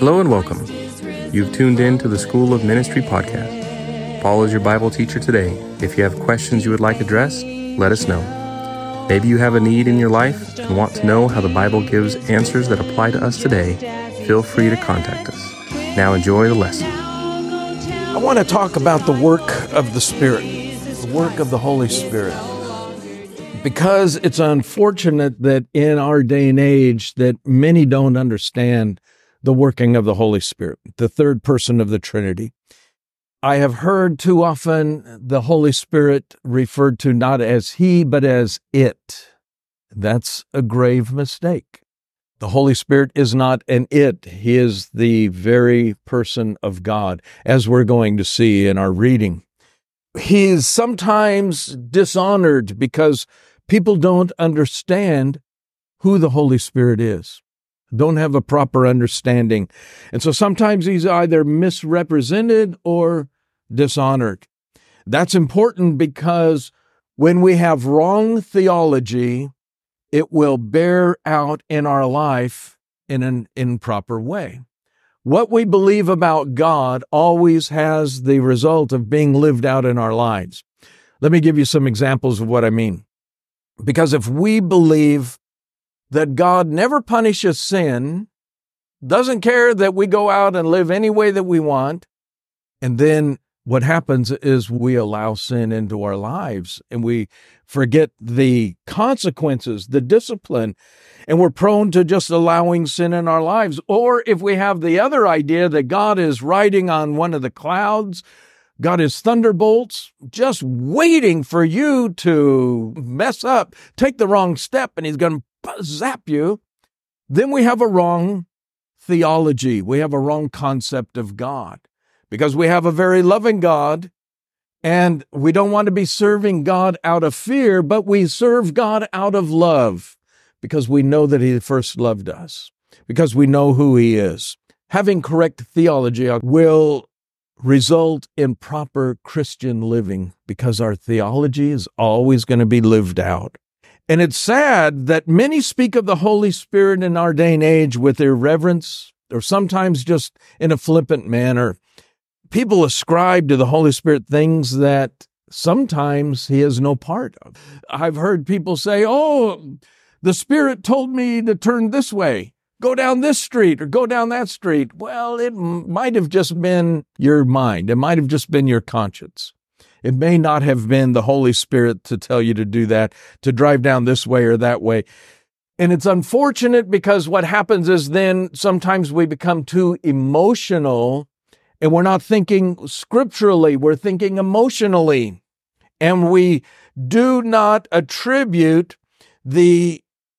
Hello and welcome. You've tuned in to the School of Ministry podcast. Paul is your Bible teacher today. If you have questions you would like addressed, let us know. Maybe you have a need in your life and want to know how the Bible gives answers that apply to us today. Feel free to contact us. Now enjoy the lesson. I want to talk about the work of the Spirit, the work of the Holy Spirit, because it's unfortunate that in our day and age that many don't understand the working of the Holy Spirit, the third person of the Trinity. I have heard too often the Holy Spirit referred to not as He, but as it. That's a grave mistake. The Holy Spirit is not an it. He is the very person of God, as we're going to see in our reading. He is sometimes dishonored because people don't understand who the Holy Spirit is, don't have a proper understanding. And so sometimes he's either misrepresented or dishonored. That's important because when we have wrong theology, it will bear out in our life in an improper way. What we believe about God always has the result of being lived out in our lives. Let me give you some examples of what I mean. Because if we believe that God never punishes sin, doesn't care that we go out and live any way that we want, and then what happens is we allow sin into our lives and we forget the consequences, the discipline, and we're prone to just allowing sin in our lives. Or if we have the other idea that God is riding on one of the clouds, God is thunderbolts, just waiting for you to mess up, take the wrong step, and He's going to zap you, then we have a wrong theology. We have a wrong concept of God because we have a very loving God and we don't want to be serving God out of fear, but we serve God out of love because we know that He first loved us, because we know who He is. Having correct theology will result in proper Christian living because our theology is always going to be lived out. And it's sad that many speak of the Holy Spirit in our day and age with irreverence or sometimes just in a flippant manner. People ascribe to the Holy Spirit things that sometimes He has no part of. I've heard people say, oh, the Spirit told me to turn this way, go down this street or go down that street. Well, it might have just been your mind. It might have just been your conscience. It may not have been the Holy Spirit to tell you to do that, to drive down this way or that way. And it's unfortunate because what happens is then sometimes we become too emotional and we're not thinking scripturally, we're thinking emotionally. And we do not attribute the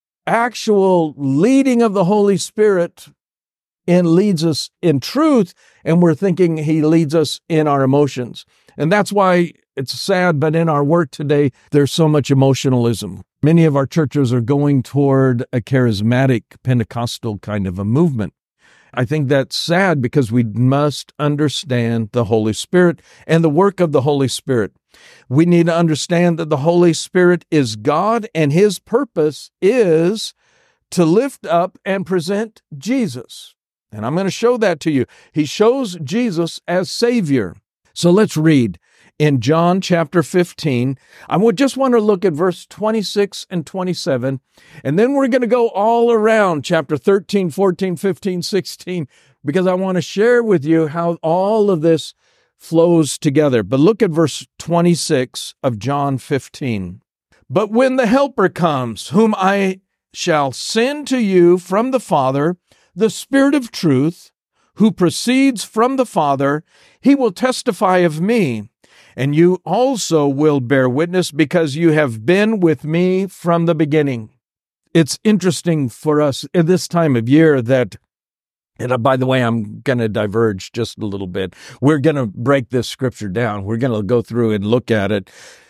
actual leading of the Holy Spirit and leads us in truth, and we're thinking He leads us in our emotions. And that's why it's sad, but in our work today, there's so much emotionalism. Many of our churches are going toward a charismatic Pentecostal kind of a movement. I think that's sad because we must understand the Holy Spirit and the work of the Holy Spirit. We need to understand that the Holy Spirit is God and His purpose is to lift up and present Jesus. And I'm going to show that to you. He shows Jesus as Savior. So let's read in John chapter 15. I just want to look at verse 26 and 27, and then we're going to go all around chapter 13, 14, 15, 16, because I want to share with you how all of this flows together. But look at verse 26 of John 15. But when the Helper comes, whom I shall send to you from the Father, the Spirit of truth, who proceeds from the Father, He will testify of me, and you also will bear witness because you have been with me from the beginning. It's interesting for us at this time of year that, and by the way, I'm going to diverge just a little bit. We're going to break this scripture down. We're going to go through and look at it.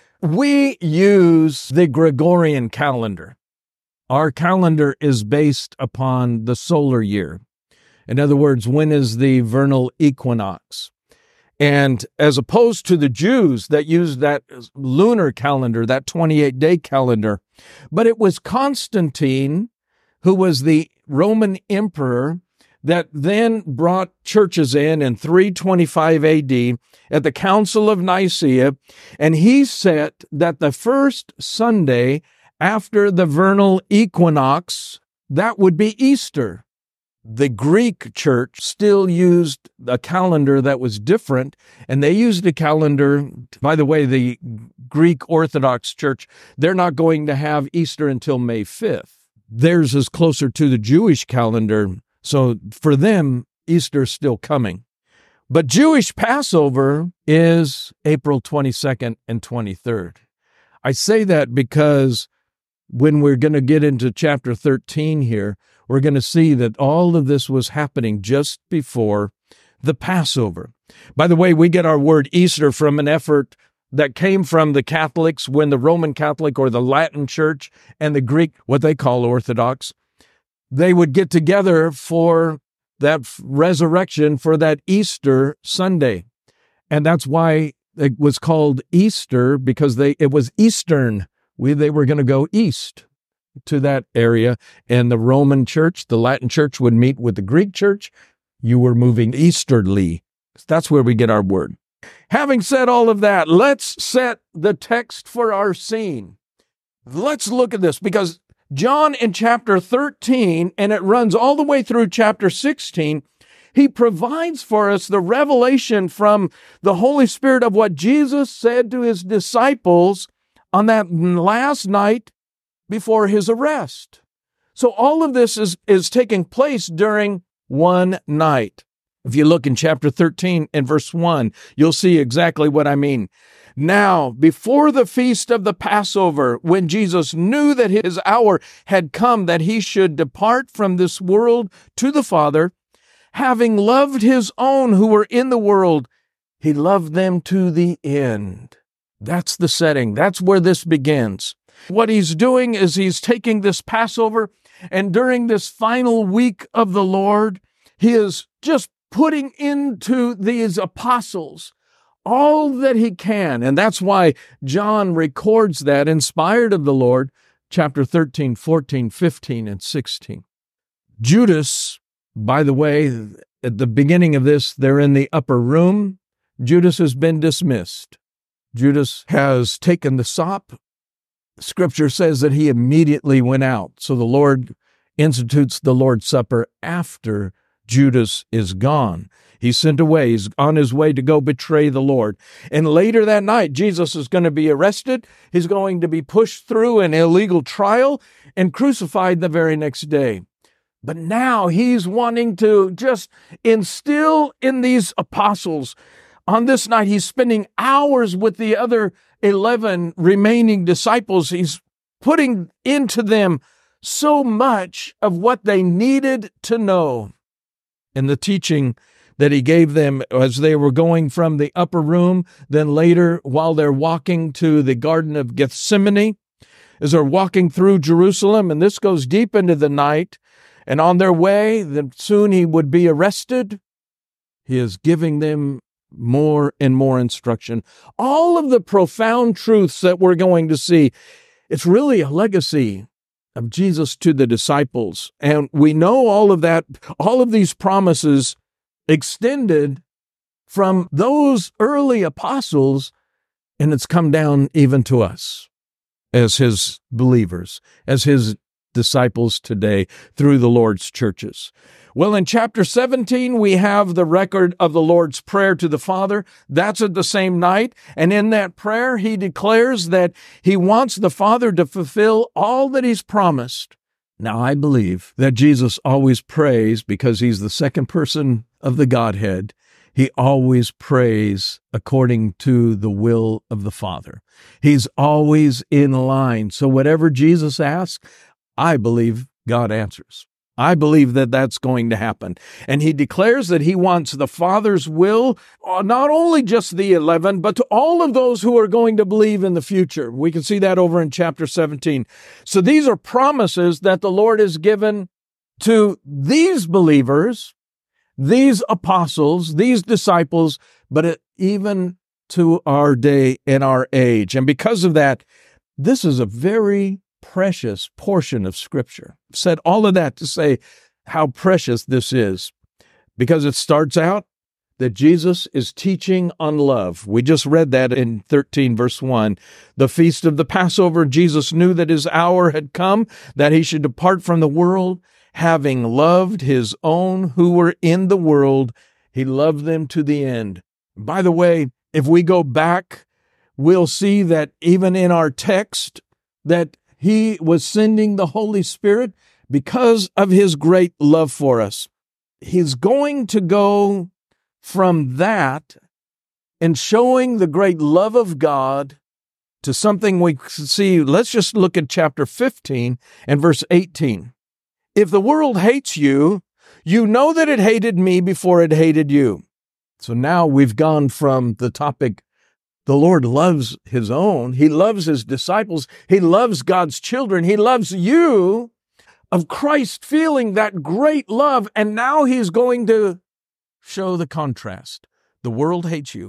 We use the Gregorian calendar. Our calendar is based upon the solar year. In other words, when is the vernal equinox? And as opposed to the Jews that used that lunar calendar, that 28-day calendar, but it was Constantine, who was the Roman emperor, that then brought churches in 325 AD at the Council of Nicaea, and he set that the first Sunday after the vernal equinox, that would be Easter. The Greek church still used a calendar that was different, and they used a calendar, by the way, the Greek Orthodox Church, they're not going to have Easter until May 5th. Theirs is closer to the Jewish calendar, so for them, Easter's still coming. But Jewish Passover is April 22nd and 23rd. I say that because when we're going to get into chapter 13 here, we're going to see that all of this was happening just before the Passover. By the way, we get our word Easter from an effort that came from the Catholics when the Roman Catholic or the Latin Church and the Greek, what they call Orthodox, they would get together for that resurrection, for that Easter Sunday. And that's why it was called Easter, because it was Eastern. They were going to go east to that area, and the Roman Church, the Latin Church would meet with the Greek Church. You were moving easterly. That's where we get our word. Having said all of that, let's set the text for our scene. Let's look at this, because John in chapter 13, and it runs all the way through chapter 16, he provides for us the revelation from the Holy Spirit of what Jesus said to his disciples on that last night before his arrest. So all of this is taking place during one night. If you look in chapter 13 and verse 1, you'll see exactly what I mean. Now, before the feast of the Passover, when Jesus knew that his hour had come that he should depart from this world to the Father, having loved his own who were in the world, he loved them to the end. That's the setting. That's where this begins. What he's doing is he's taking this Passover, and during this final week of the Lord, he is just putting into these apostles all that he can. And that's why John records that, inspired of the Lord, chapter 13, 14, 15, and 16. Judas, by the way, at the beginning of this, they're in the upper room. Judas has been dismissed. Judas has taken the sop. Scripture says that he immediately went out. So the Lord institutes the Lord's Supper after Judas is gone. He's sent away. He's on his way to go betray the Lord. And later that night, Jesus is going to be arrested. He's going to be pushed through an illegal trial and crucified the very next day. But now he's wanting to just instill in these apostles. On this night, he's spending hours with the other 11 remaining disciples. He's putting into them so much of what they needed to know. And the teaching that he gave them as they were going from the upper room, then later while they're walking to the Garden of Gethsemane, as they're walking through Jerusalem, and this goes deep into the night, and on their way, then soon he would be arrested. He is giving them more and more instruction. All of the profound truths that we're going to see, it's really a legacy of Jesus to the disciples. And we know all of that, all of these promises extended from those early apostles, and it's come down even to us as his believers, as his disciples today through the Lord's churches. Well, in chapter 17, we have the record of the Lord's prayer to the Father. That's at the same night. And in that prayer, he declares that he wants the Father to fulfill all that he's promised. Now, I believe that Jesus always prays because he's the second person of the Godhead. He always prays according to the will of the Father. He's always in line. So whatever Jesus asks, I believe God answers. I believe that that's going to happen. And he declares that he wants the Father's will, not only just the 11, but to all of those who are going to believe in the future. We can see that over in chapter 17. So these are promises that the Lord has given to these believers, these apostles, these disciples, but even to our day and our age. And because of that, this is a very precious portion of Scripture. I've said all of that to say how precious this is. because it starts out that Jesus is teaching on love. We just read that in 13 verse 1. The feast of the Passover, Jesus knew that his hour had come, that he should depart from the world, having loved his own who were in the world. He loved them to the end. By the way, if we go back, we'll see that even in our text, that he was sending the Holy Spirit because of his great love for us. He's going to go from that and showing the great love of God to something we see. Let's just look at chapter 15 and verse 18. If the world hates you, you know that it hated me before it hated you. So now we've gone from the topic, the Lord loves his own. He loves his disciples. He loves God's children. He loves you, of Christ feeling that great love. And now he's going to show the contrast. The world hates you.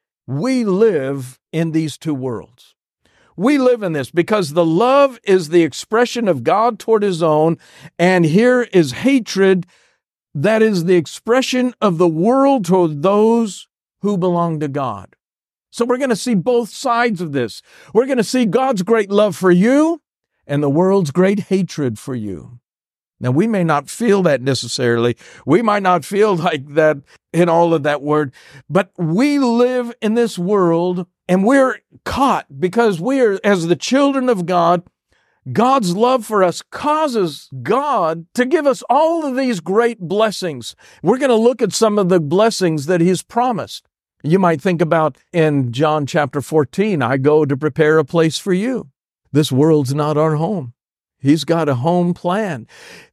We live in these two worlds. We live in this because the love is the expression of God toward his own, and here is hatred that is the expression of the world toward those who belong to God. So we're going to see both sides of this. We're going to see God's great love for you and the world's great hatred for you. Now, we may not feel that necessarily. We might not feel like that in all of that word, but we live in this world and we're caught because we are, as the children of God, God's love for us causes God to give us all of these great blessings. We're going to look at some of the blessings that he's promised. You might think about in John chapter 14, I go to prepare a place for you. This world's not our home. He's got a home plan.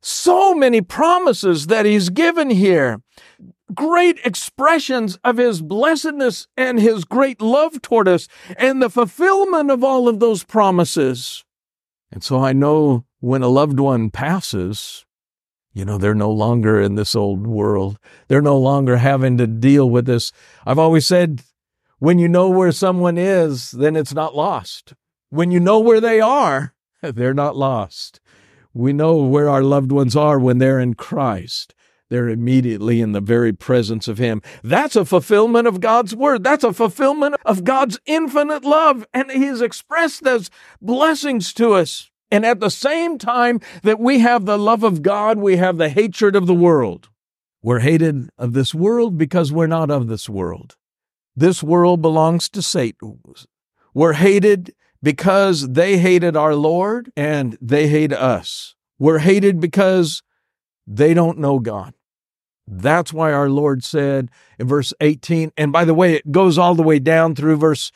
So many promises that he's given here. Great expressions of his blessedness and his great love toward us and the fulfillment of all of those promises. And so I know when a loved one passes, they're no longer in this old world. They're no longer having to deal with this. I've always said, when you know where someone is, then it's not lost. When you know where they are, they're not lost. We know where our loved ones are when they're in Christ. They're immediately in the very presence of him. That's a fulfillment of God's word. That's a fulfillment of God's infinite love. And he's expressed those blessings to us. And at the same time that we have the love of God, we have the hatred of the world. We're hated of this world because we're not of this world. This world belongs to Satan. We're hated because they hated our Lord and they hate us. We're hated because they don't know God. That's why our Lord said in verse 18, and by the way, it goes all the way down through verse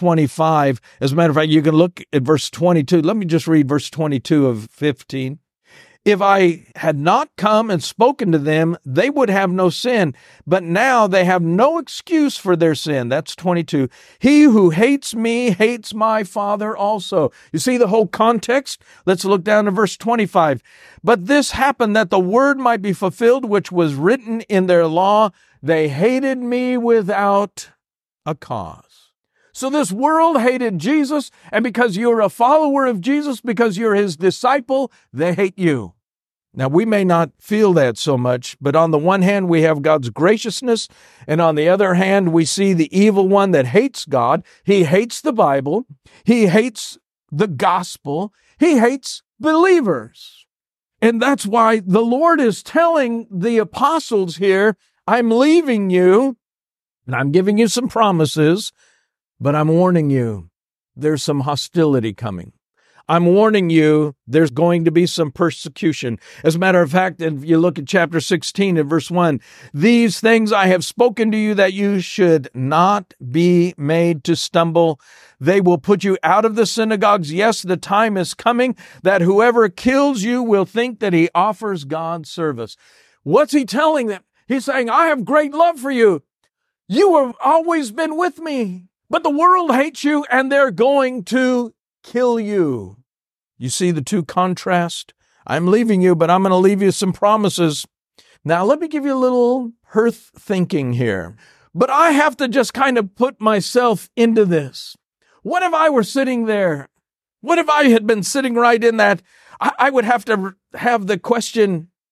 25. As a matter of fact, you can look at verse 22. Let me just read verse 22 of 15. If I had not come and spoken to them, they would have no sin. But now they have no excuse for their sin. That's 22. He who hates me hates my Father also. You see the whole context? Let's look down to verse 25. But this happened that the word might be fulfilled, which was written in their law. They hated me without a cause. So this world hated Jesus, and because you're a follower of Jesus, because you're his disciple, they hate you. Now, we may not feel that so much, but on the one hand, we have God's graciousness, and on the other hand, we see the evil one that hates God. He hates the Bible. He hates the gospel. He hates believers. And that's why the Lord is telling the apostles here, I'm leaving you, and I'm giving you some promises, but I'm warning you, there's some hostility coming. I'm warning you, there's going to be some persecution. As a matter of fact, if you look at chapter 16 and verse 1, these things I have spoken to you that you should not be made to stumble. They will put you out of the synagogues. Yes, the time is coming that whoever kills you will think that he offers God service. What's he telling them? He's saying, I have great love for you. You have always been with me. But the world hates you and they're going to kill you. You see the two contrast? I'm leaving you, but I'm going to leave you some promises. Now, let me give you a little earth thinking here. But I have to just kind of put myself into this. What if I were sitting there? What if I had been sitting right in that? I would have to have the question,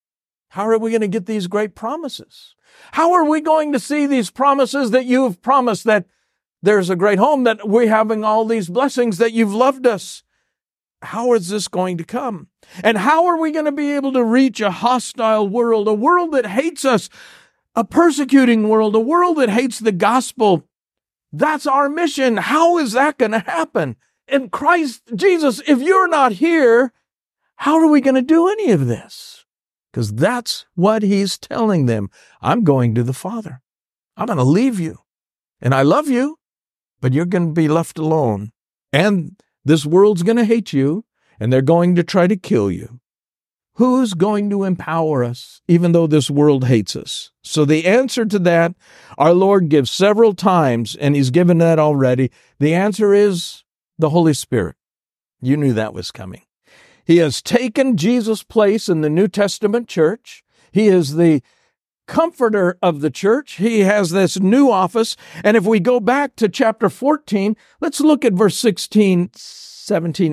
How are we going to get these great promises? How are we going to see these promises that you've promised, that there's a great home, that we're having all these blessings, that you've loved us? How is this going to come? And how are we going to be able to reach a hostile world, a world that hates us, a persecuting world, a world that hates the gospel? That's our mission. How is that going to happen? In Christ Jesus, if you're not here, how are we going to do any of this? Because that's what he's telling them. I'm going to the Father. I'm going to leave you. And I love you, but you're going to be left alone. And this world's going to hate you, and they're going to try to kill you. Who's going to empower us, even though this world hates us? So the answer to that, our Lord gives several times, and he's given that already. The answer is the Holy Spirit. You knew that was coming. He has taken Jesus' place in the New Testament church. He is the comforter of the church. He has this new office. And if we go back to chapter 14, let's look at verse 16, 17,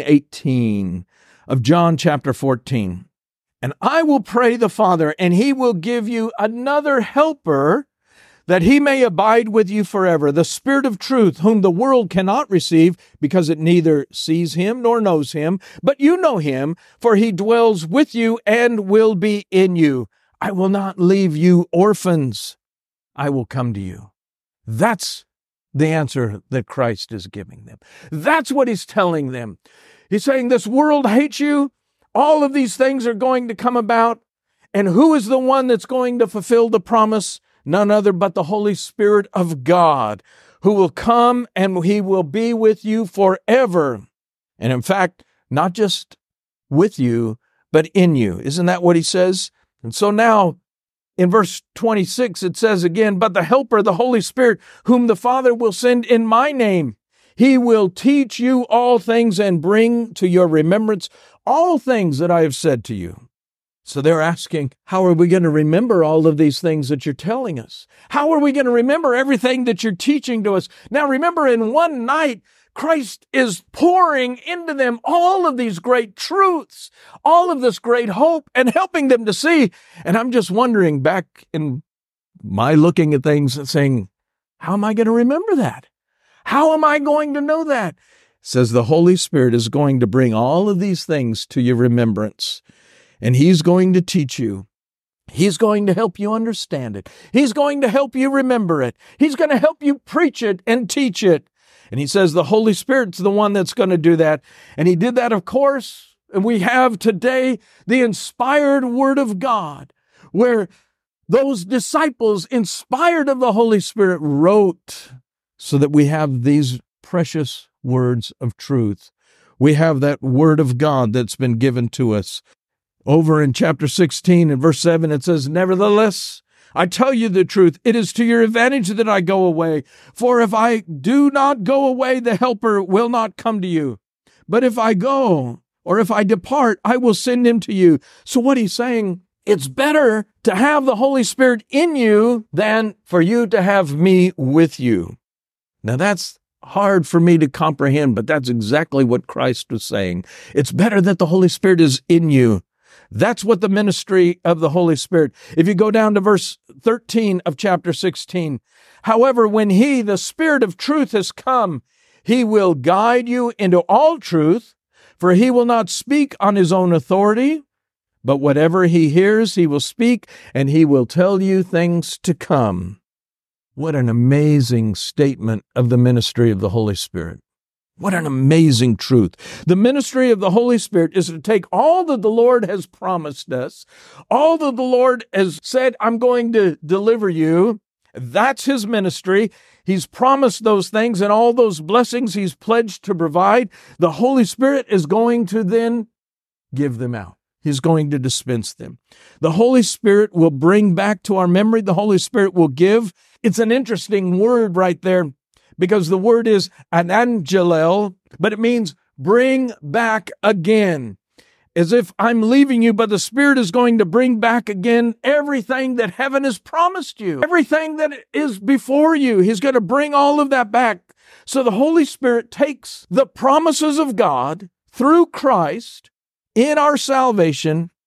18 of John chapter 14. And I will pray the Father, and he will give you another helper, that he may abide with you forever, the Spirit of truth, whom the world cannot receive, because it neither sees him nor knows him. But you know him, for he dwells with you and will be in you. I will not leave you orphans. I will come to you. That's the answer that Christ is giving them. That's what he's telling them. He's saying this world hates you. All of these things are going to come about. And who is the one that's going to fulfill the promise? None other but the Holy Spirit of God, who will come and he will be with you forever. And in fact, not just with you, but in you. Isn't that what he says? And so now in verse 26, it says again, but the Helper, the Holy Spirit, whom the Father will send in my name, he will teach you all things and bring to your remembrance all things that I have said to you. So they're asking, how are we going to remember all of these things that you're telling us? How are we going to remember everything that you're teaching to us? Now remember, in one night, Christ is pouring into them all of these great truths, all of this great hope, and helping them to see. And I'm just wondering, back in my looking at things and saying, how am I going to remember that? How am I going to know that? It says the Holy Spirit is going to bring all of these things to your remembrance. And he's going to teach you. He's going to help you understand it. He's going to help you remember it. He's going to help you preach it and teach it. And he says the Holy Spirit's the one that's going to do that. And he did that, of course. And we have today the inspired Word of God, where those disciples, inspired of the Holy Spirit, wrote so that we have these precious words of truth. We have that Word of God that's been given to us. Over in chapter 16 and verse 7, it says, nevertheless, I tell you the truth, it is to your advantage that I go away. For if I do not go away, the Helper will not come to you. But if I go, or if I depart, I will send him to you. So what he's saying, it's better to have the Holy Spirit in you than for you to have me with you. Now that's hard for me to comprehend, but that's exactly what Christ was saying. It's better that the Holy Spirit is in you. That's what the ministry of the Holy Spirit. If you go down to verse 13 of chapter 16, however, when he, the Spirit of truth, has come, he will guide you into all truth, for he will not speak on his own authority, but whatever he hears, he will speak, and he will tell you things to come. What an amazing statement of the ministry of the Holy Spirit. What an amazing truth. The ministry of the Holy Spirit is to take all that the Lord has promised us, all that the Lord has said, I'm going to deliver you. That's his ministry. He's promised those things and all those blessings he's pledged to provide. The Holy Spirit is going to then give them out. He's going to dispense them. The Holy Spirit will bring back to our memory. The Holy Spirit will give. It's an interesting word right there, because the word is anangelel, but it means bring back again. As if I'm leaving you, but the Spirit is going to bring back again everything that heaven has promised you, everything that is before you. He's going to bring all of that back. So the Holy Spirit takes the promises of God through Christ in our salvation,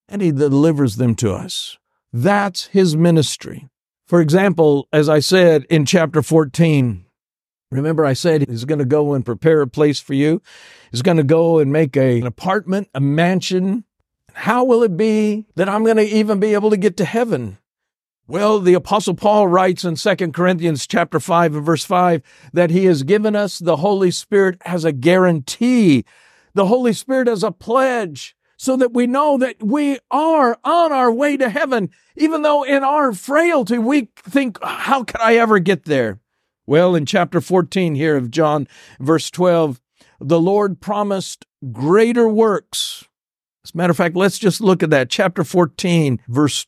and He delivers them to us. That's His ministry. For example, as I said in chapter 14, remember I said He's going to go and prepare a place for you. He's going to go and make an apartment, a mansion. How will it be that I'm going to even be able to get to heaven? Well, the Apostle Paul writes in 2 Corinthians chapter 5 and verse 5 that he has given us the Holy Spirit as a guarantee, the Holy Spirit as a pledge, so that we know that we are on our way to heaven, even though in our frailty we think, how could I ever get there? Well, in chapter 14 here of John, verse 12, the Lord promised greater works. As a matter of fact, let's just look at that. Chapter 14, verse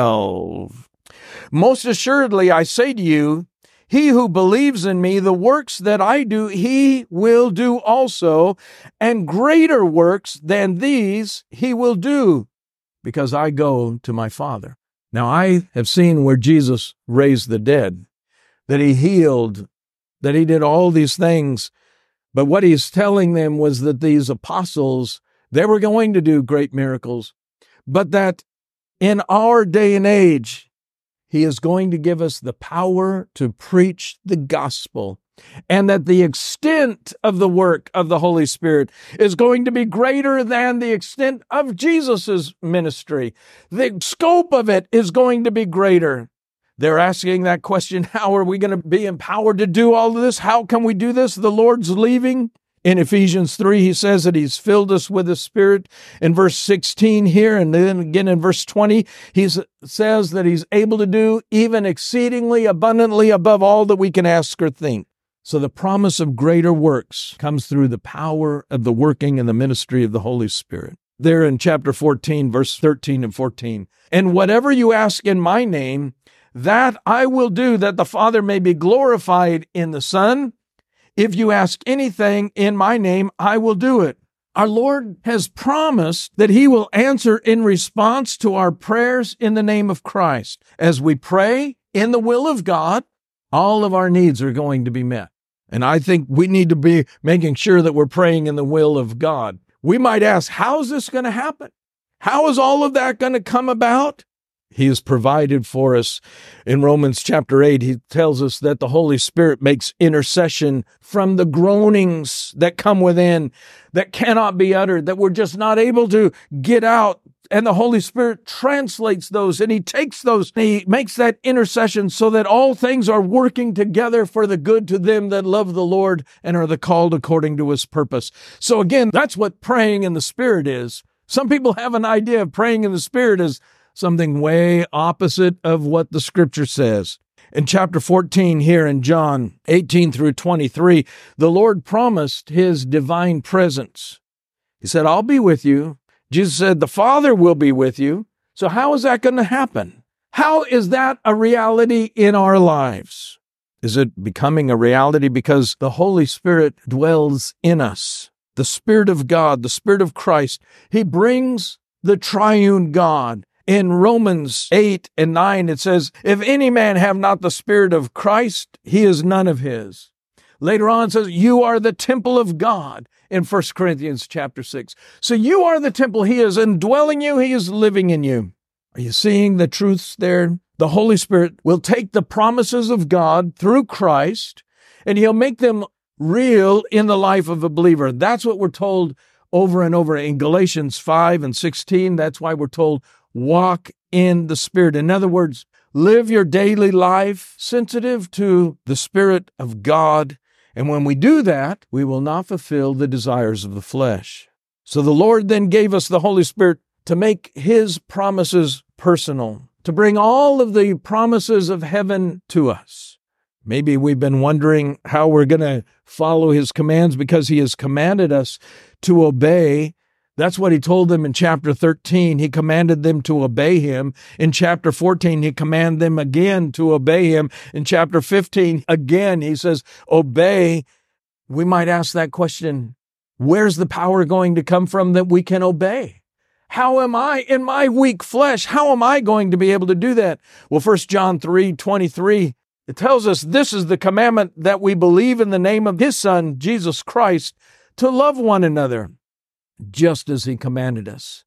12. Most assuredly, I say to you, he who believes in me, the works that I do, he will do also, and greater works than these he will do, because I go to my Father. Now, I have seen where Jesus raised the dead, that He healed, that He did all these things. But what He's telling them was that these apostles, they were going to do great miracles, but that in our day and age, He is going to give us the power to preach the gospel, and that the extent of the work of the Holy Spirit is going to be greater than the extent of Jesus' ministry. The scope of it is going to be greater. They're asking that question, how are we going to be empowered to do all of this? How can we do this? The Lord's leaving. In Ephesians 3, he says that He's filled us with the Spirit. In verse 16 here, and then again in verse 20, he says that He's able to do even exceedingly abundantly above all that we can ask or think. So the promise of greater works comes through the power of the working and the ministry of the Holy Spirit. There in chapter 14, verse 13 and 14, and whatever you ask in my name, that I will do, that the Father may be glorified in the Son. If you ask anything in my name, I will do it. Our Lord has promised that He will answer in response to our prayers in the name of Christ. As we pray in the will of God, all of our needs are going to be met. And I think we need to be making sure that we're praying in the will of God. We might ask, how is this going to happen? How is all of that going to come about? He has provided for us. In Romans chapter 8, he tells us that the Holy Spirit makes intercession from the groanings that come within, that cannot be uttered, that we're just not able to get out. And the Holy Spirit translates those, and He takes those, and He makes that intercession so that all things are working together for the good to them that love the Lord and are the called according to His purpose. So again, that's what praying in the Spirit is. Some people have an idea of praying in the Spirit as something way opposite of what the Scripture says. In chapter 14 here in John 18 through 23, the Lord promised His divine presence. He said, I'll be with you. Jesus said, the Father will be with you. So how is that going to happen? How is that a reality in our lives? Is it becoming a reality because the Holy Spirit dwells in us? The Spirit of God, the Spirit of Christ, He brings the triune God. In Romans 8 and 9, it says, if any man have not the Spirit of Christ, he is none of His. Later on, it says, you are the temple of God in 1 Corinthians chapter 6. So you are the temple. He is indwelling you. He is living in you. Are you seeing the truths there? The Holy Spirit will take the promises of God through Christ, and He'll make them real in the life of a believer. That's what we're told over and over in Galatians 5 and 16. That's why we're told, walk in the Spirit. In other words, live your daily life sensitive to the Spirit of God. And when we do that, we will not fulfill the desires of the flesh. So the Lord then gave us the Holy Spirit to make His promises personal, to bring all of the promises of heaven to us. Maybe we've been wondering how we're going to follow His commands because He has commanded us to obey. That's what He told them in chapter 13. He commanded them to obey Him. In chapter 14, He commanded them again to obey Him. In chapter 15, again, He says, obey. We might ask that question, where's the power going to come from that we can obey? How am I, in my weak flesh, how am I going to be able to do that? Well, 1 John 3:23, it tells us this is the commandment that we believe in the name of His Son, Jesus Christ, to love one another, just as He commanded us.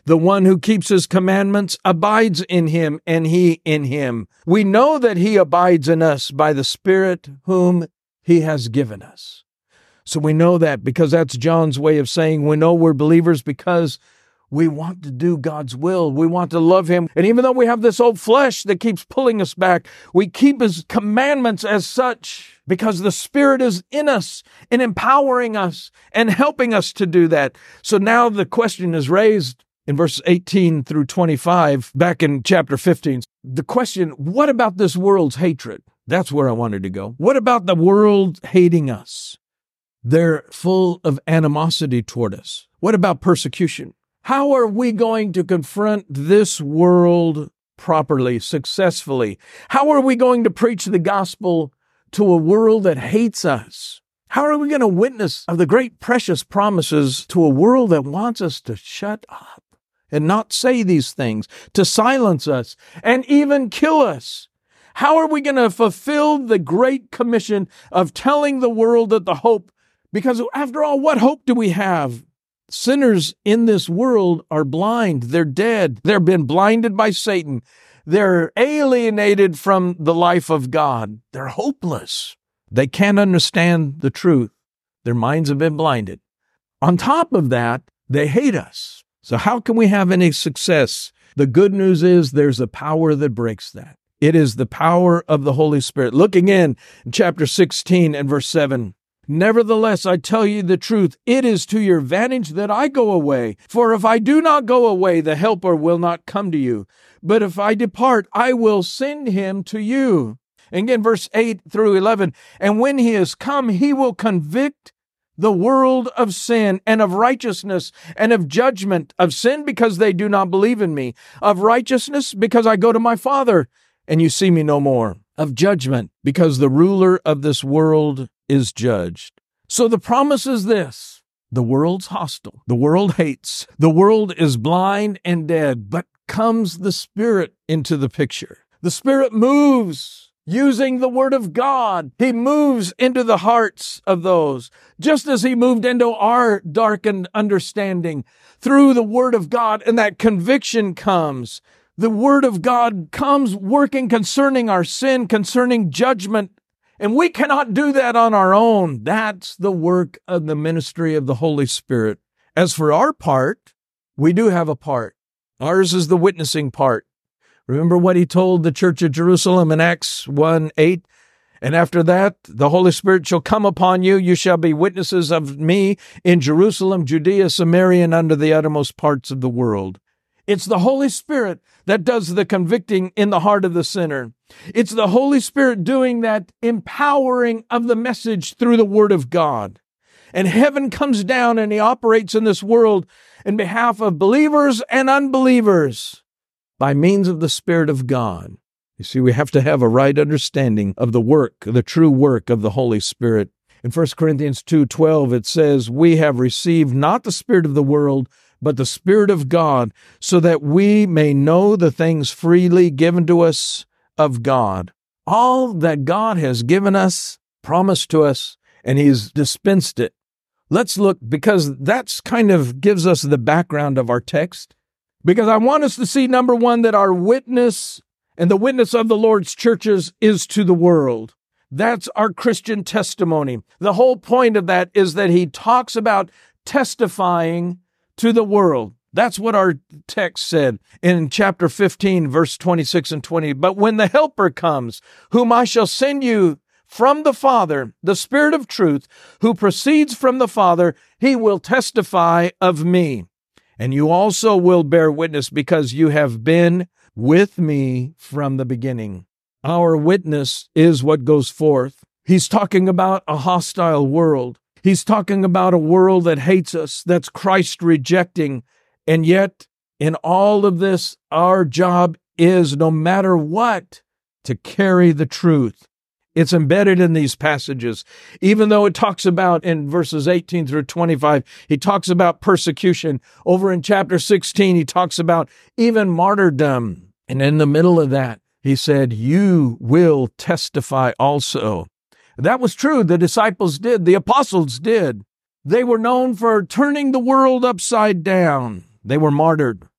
The one who keeps his commandments abides in him, and he in him. We know that he abides in us by the Spirit whom he has given us. So we know that because that's John's way of saying we know we're believers because we want to do God's will. We want to love him. And even though we have this old flesh that keeps pulling us back, we keep his commandments as such because the Spirit is in us and empowering us and helping us to do that. So now the question is raised in verses 18 through 25, back in chapter 15. The question, what about this world's hatred? That's where I wanted to go. What about the world hating us? They're full of animosity toward us. What about persecution? How are we going to confront this world properly, successfully? How are we going to preach the gospel to a world that hates us? How are we going to witness of the great precious promises to a world that wants us to shut up and not say these things, to silence us and even kill us? How are we going to fulfill the great commission of telling the world that the hope, because after all, what hope do we have? Sinners in this world are blind. They're dead. They've been blinded by Satan. They're alienated from the life of God. They're hopeless. They can't understand the truth. Their minds have been blinded. On top of that, they hate us. So how can we have any success? The good news is there's a power that breaks that. It is the power of the Holy Spirit. Look again in chapter 16 and verse 7. Nevertheless, I tell you the truth, it is to your advantage that I go away. For if I do not go away, the Helper will not come to you. But if I depart, I will send him to you. And again, verse 8 through 11. And when he is come, he will convict the world of sin and of righteousness and of judgment, of sin because they do not believe in me, of righteousness because I go to my Father and you see me no more, of judgment because the ruler of this world is judged. So the promise is this: the world's hostile, the world hates, the world is blind and dead, but comes the Spirit into the picture. The Spirit moves using the Word of God. He moves into the hearts of those, just as he moved into our darkened understanding through the Word of God, and that conviction comes. The Word of God comes working concerning our sin, concerning judgment, and we cannot do that on our own. That's the work of the ministry of the Holy Spirit. As for our part, we do have a part. Ours is the witnessing part. Remember what he told the church of Jerusalem in Acts 1:8? And after that, the Holy Spirit shall come upon you. You shall be witnesses of me in Jerusalem, Judea, Samaria, and unto the uttermost parts of the world. It's the Holy Spirit that does the convicting in the heart of the sinner. It's the Holy Spirit doing that empowering of the message through the Word of God. And heaven comes down and he operates in this world in behalf of believers and unbelievers by means of the Spirit of God. You see, we have to have a right understanding of the work, the true work of the Holy Spirit. In 1 Corinthians 2:12, it says, we have received not the spirit of the world, but the Spirit of God, so that we may know the things freely given to us of God. All that God has given us, promised to us, and he's dispensed it. Let's look, because that's kind of gives us the background of our text. Because I want us to see, number one, that our witness and the witness of the Lord's churches is to the world. That's our Christian testimony. The whole point of that is that he talks about testifying to the world. That's what our text said in chapter 15, verse 26 and 20. But when the Helper comes, whom I shall send you from the Father, the Spirit of truth, who proceeds from the Father, he will testify of me. And you also will bear witness, because you have been with me from the beginning. Our witness is what goes forth. He's talking about a hostile world. He's talking about a world that hates us, that's Christ rejecting. And yet, in all of this, our job is, no matter what, to carry the truth. It's embedded in these passages. Even though it talks about, in verses 18 through 25, he talks about persecution. Over in chapter 16, he talks about even martyrdom. And in the middle of that, he said, you will testify also. That was true. The disciples did. The apostles did. They were known for turning the world upside down. They were martyred.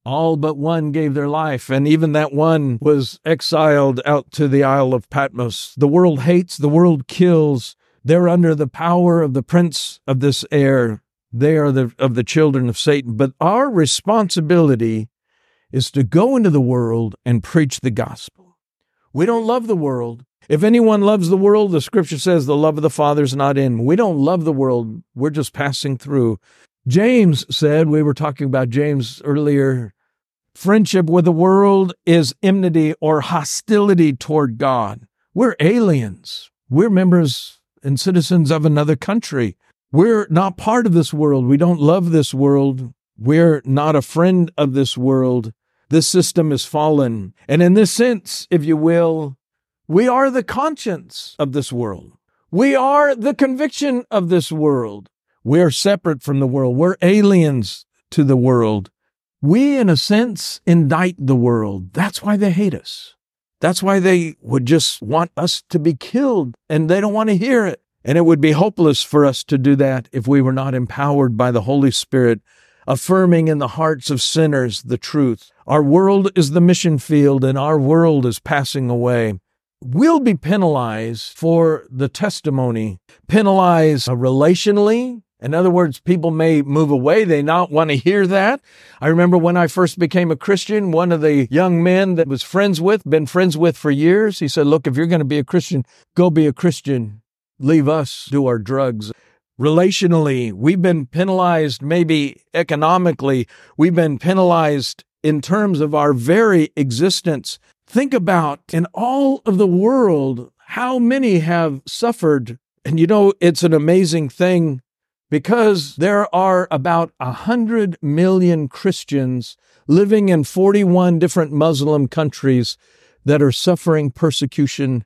All but one gave their life, and even that one was exiled out to the Isle of Patmos. The world hates, the world kills. They're under the power of the prince of this air. They are of the children of Satan. But our responsibility is to go into the world and preach the gospel. We don't love the world. If anyone loves the world, the scripture says the love of the Father is not in. We don't love the world. We're just passing through. James said, we were talking about James earlier, friendship with the world is enmity or hostility toward God. We're aliens. We're members and citizens of another country. We're not part of this world. We don't love this world. We're not a friend of this world. This system is fallen. And in this sense, if you will, we are the conscience of this world. We are the conviction of this world. We're separate from the world. We're aliens to the world. We, in a sense, indict the world. That's why they hate us. That's why they would just want us to be killed, and they don't want to hear it. And it would be hopeless for us to do that if we were not empowered by the Holy Spirit, affirming in the hearts of sinners the truth. Our world is the mission field, and our world is passing away. We'll be penalized for the testimony, penalized relationally. In other words, people may move away. They not want to hear that. I remember when I first became a Christian, one of the young men that was been friends with for years, he said, look, if you're going to be a Christian, go be a Christian. Leave us do our drugs. Relationally, we've been penalized, maybe economically. We've been penalized in terms of our very existence. Think about in all of the world, how many have suffered. And it's an amazing thing. Because there are about 100 million Christians living in 41 different Muslim countries that are suffering persecution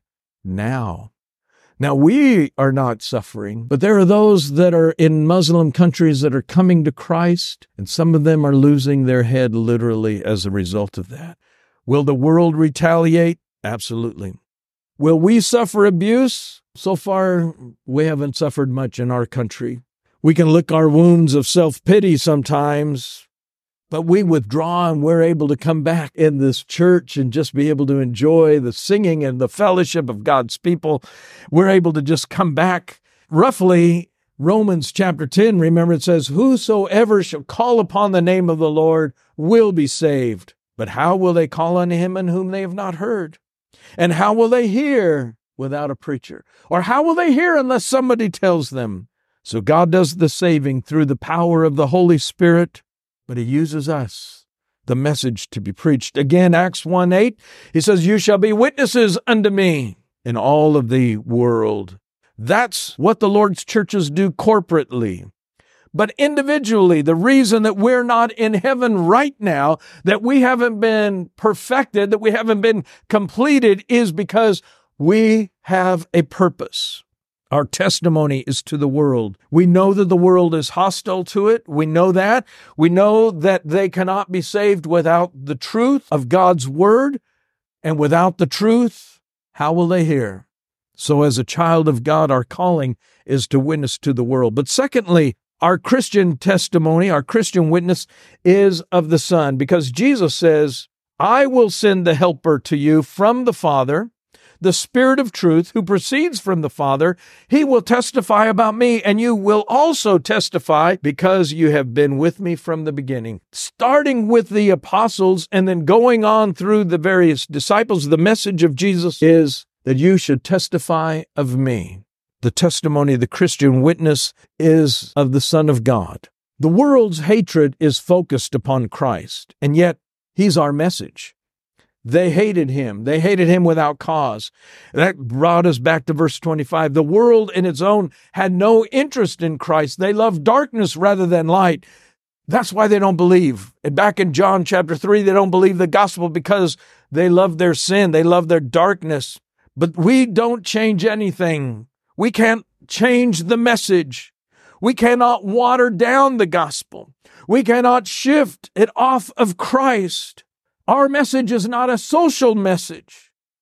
now. Now, we are not suffering, but there are those that are in Muslim countries that are coming to Christ, and some of them are losing their head literally as a result of that. Will the world retaliate? Absolutely. Will we suffer abuse? So far, we haven't suffered much in our country. We can lick our wounds of self-pity sometimes, but we withdraw and we're able to come back in this church and just be able to enjoy the singing and the fellowship of God's people. We're able to just come back. Roughly, Romans chapter 10, remember it says, whosoever shall call upon the name of the Lord will be saved. But how will they call on him in whom they have not heard? And how will they hear without a preacher? Or how will they hear unless somebody tells them? So God does the saving through the power of the Holy Spirit, but he uses us, the message to be preached. Again, Acts 1:8, he says, you shall be witnesses unto me in all of the world. That's what the Lord's churches do corporately. But individually, the reason that we're not in heaven right now, that we haven't been perfected, that we haven't been completed, is because we have a purpose. Our testimony is to the world. We know that the world is hostile to it. We know that. We know that they cannot be saved without the truth of God's word. And without the truth, how will they hear? So as a child of God, our calling is to witness to the world. But secondly, our Christian testimony, our Christian witness is of the Son, because Jesus says, I will send the helper to you from the Father, the Spirit of truth who proceeds from the Father. He will testify about me, and you will also testify because you have been with me from the beginning. Starting with the apostles and then going on through the various disciples, the message of Jesus is that you should testify of me. The testimony, the Christian witness, is of the Son of God. The world's hatred is focused upon Christ, and yet he's our message. They hated him. They hated him without cause. That brought us back to verse 25. The world in its own had no interest in Christ. They loved darkness rather than light. That's why they don't believe. And back in John chapter 3, they don't believe the gospel because they love their sin. They love their darkness. But we don't change anything. We can't change the message. We cannot water down the gospel. We cannot shift it off of Christ. Our message is not a social message.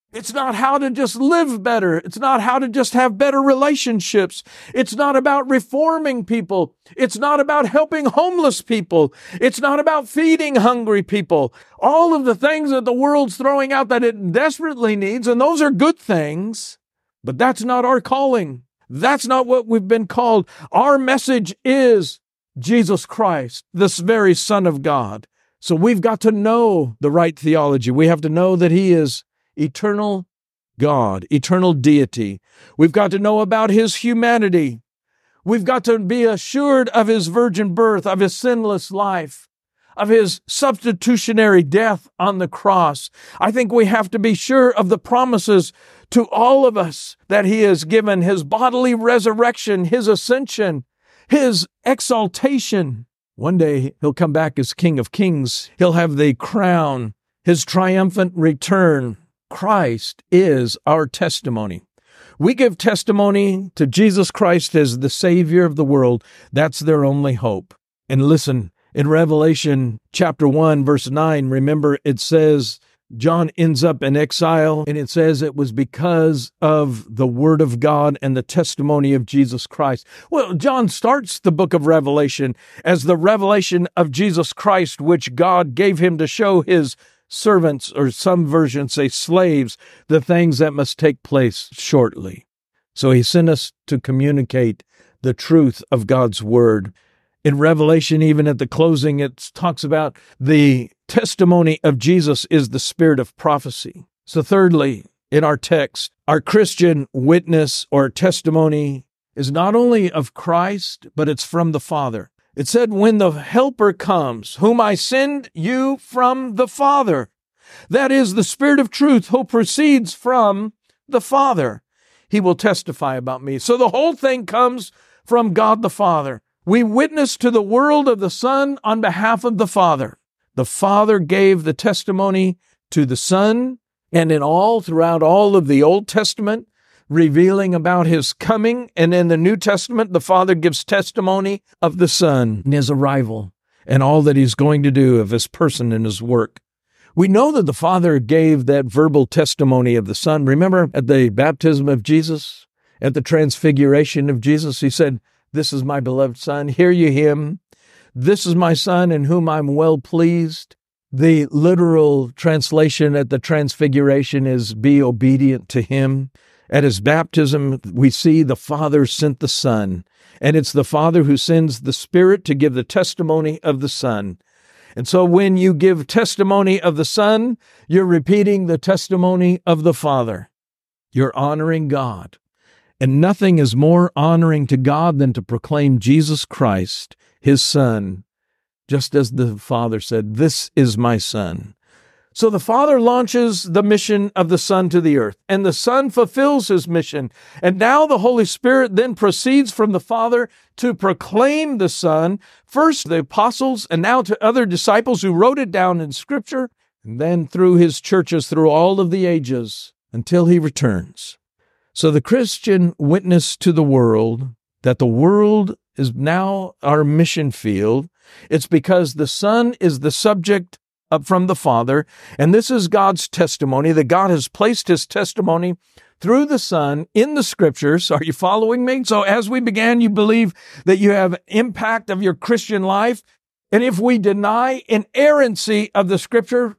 It's not how to just live better. It's not how to just have better relationships. It's not about reforming people. It's not about helping homeless people. It's not about feeding hungry people. All of the things that the world's throwing out that it desperately needs, and those are good things, but that's not our calling. That's not what we've been called. Our message is Jesus Christ, this very Son of God. So we've got to know the right theology. We have to know that He is eternal God, eternal deity. We've got to know about His humanity. We've got to be assured of His virgin birth, of His sinless life, of His substitutionary death on the cross. I think we have to be sure of the promises to all of us that He has given, His bodily resurrection, His ascension, His exaltation. One day He'll come back as King of Kings. He'll have the crown, His triumphant return. Christ is our testimony. We give testimony to Jesus Christ as the Savior of the world. That's their only hope. And listen, in Revelation chapter 1, verse 9, remember it says John ends up in exile, and it says it was because of the Word of God and the testimony of Jesus Christ. Well, John starts the book of Revelation as the revelation of Jesus Christ, which God gave him to show His servants, or some versions say slaves, the things that must take place shortly. So He sent us to communicate the truth of God's Word. In Revelation, even at the closing, it talks about the testimony of Jesus is the spirit of prophecy. So thirdly, in our text, our Christian witness or testimony is not only of Christ, but it's from the Father. It said, when the Helper comes, whom I send you from the Father, that is the Spirit of truth who proceeds from the Father, He will testify about me. So the whole thing comes from God the Father. We witness to the world of the Son on behalf of the Father. The Father gave the testimony to the Son, and throughout all of the Old Testament, revealing about His coming. And in the New Testament, the Father gives testimony of the Son and His arrival and all that He's going to do of His person and His work. We know that the Father gave that verbal testimony of the Son. Remember at the baptism of Jesus, at the transfiguration of Jesus, He said, "This is my beloved Son, hear ye Him. This is my Son in whom I'm well pleased." The literal translation at the transfiguration is, "Be obedient to Him." At His baptism, we see the Father sent the Son, and it's the Father who sends the Spirit to give the testimony of the Son. And so when you give testimony of the Son, you're repeating the testimony of the Father. You're honoring God. And nothing is more honoring to God than to proclaim Jesus Christ, His Son, just as the Father said, "This is my Son." So the Father launches the mission of the Son to the earth, and the Son fulfills His mission. And now the Holy Spirit then proceeds from the Father to proclaim the Son, first to the apostles, and now to other disciples who wrote it down in Scripture, and then through His churches through all of the ages until He returns. So the Christian witness to the world, that the world is now our mission field, it's because the Son is the subject up from the Father, and this is God's testimony, that God has placed His testimony through the Son in the Scriptures. Are you following me? So as we began, you believe that you have impact of your Christian life, and if we deny inerrancy of the Scripture,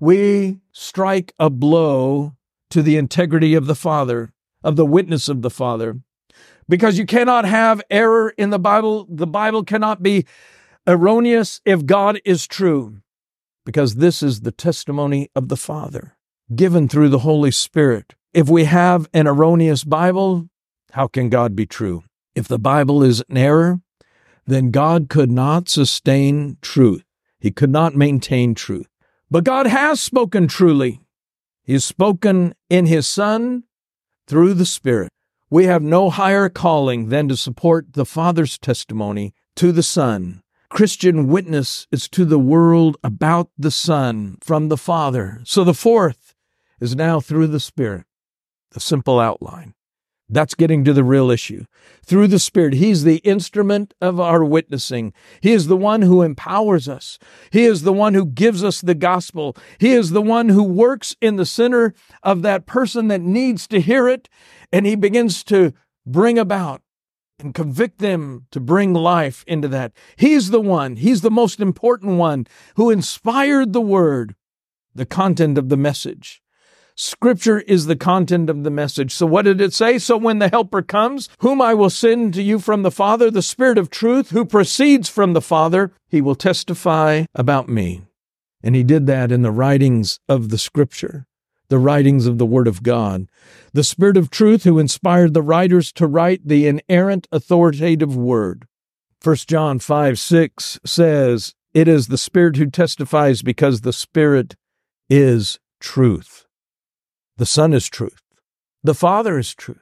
we strike a blow to the integrity of the Father, of the witness of the Father. Because you cannot have error in the Bible. The Bible cannot be erroneous if God is true. Because this is the testimony of the Father, given through the Holy Spirit. If we have an erroneous Bible, how can God be true? If the Bible is an error, then God could not sustain truth. He could not maintain truth. But God has spoken truly. He has spoken in His Son through the Spirit. We have no higher calling than to support the Father's testimony to the Son. Christian witness is to the world about the Son from the Father. So the fourth is now through the Spirit. The simple outline. That's getting to the real issue. Through the Spirit, He's the instrument of our witnessing. He is the one who empowers us. He is the one who gives us the gospel. He is the one who works in the center of that person that needs to hear it, and He begins to bring about and convict them to bring life into that. He's the one, He's the most important one who inspired the Word, the content of the message. Scripture is the content of the message. So what did it say? So when the Helper comes, whom I will send to you from the Father, the Spirit of truth, who proceeds from the Father, He will testify about me. And He did that in the writings of the Scripture, the writings of the Word of God. The Spirit of truth who inspired the writers to write the inerrant, authoritative Word. 1 John 5:6 says, it is the Spirit who testifies because the Spirit is truth. The Son is truth. The Father is truth.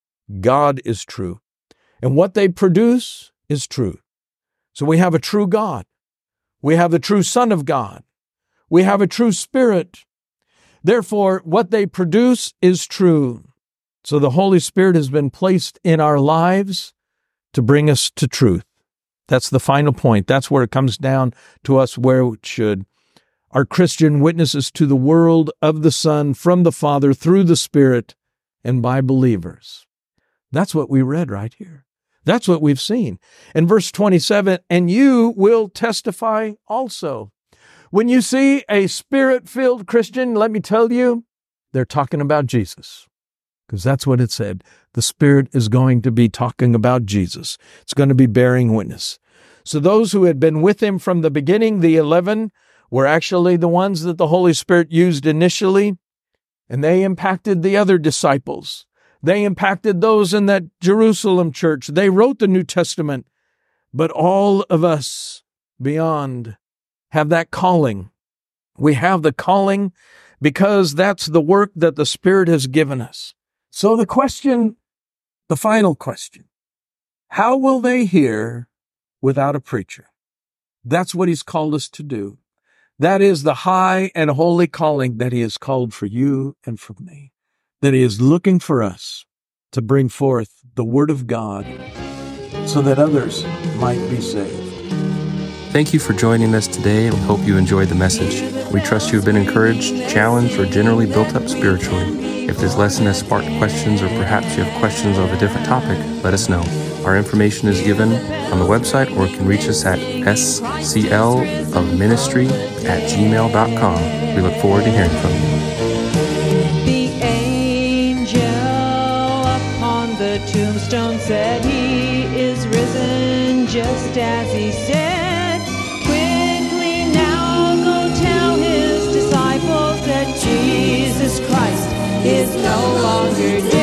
God is true. And what they produce is true. So we have a true God. We have the true Son of God. We have a true Spirit. Therefore, what they produce is true. So the Holy Spirit has been placed in our lives to bring us to truth. That's the final point. That's where it comes down to us where it should. Our Christian witnesses to the world of the Son from the Father through the Spirit and by believers. That's what we read right here. That's what we've seen. In verse 27, and you will testify also. When you see a Spirit-filled Christian, let me tell you, they're talking about Jesus. Because that's what it said. The Spirit is going to be talking about Jesus. It's going to be bearing witness. So those who had been with Him from the beginning, the 11, were actually the ones that the Holy Spirit used initially, and they impacted the other disciples. They impacted those in that Jerusalem church. They wrote the New Testament, but all of us beyond have that calling. We have the calling because that's the work that the Spirit has given us. So the question, the final question, how will they hear without a preacher? That's what He's called us to do. That is the high and holy calling that He has called for you and for me, that He is looking for us to bring forth the Word of God so that others might be saved. Thank you for joining us today, and we hope you enjoyed the message. We trust you have been encouraged, challenged, or generally built up spiritually. If this lesson has sparked questions, or perhaps you have questions of a different topic, let us know. Our information is given on the website, or you can reach us at sclofministry@gmail.com. We look forward to hearing from you. The angel upon the tombstone said, He is risen just as He said. Quickly now go tell His disciples that Jesus Christ is no longer dead.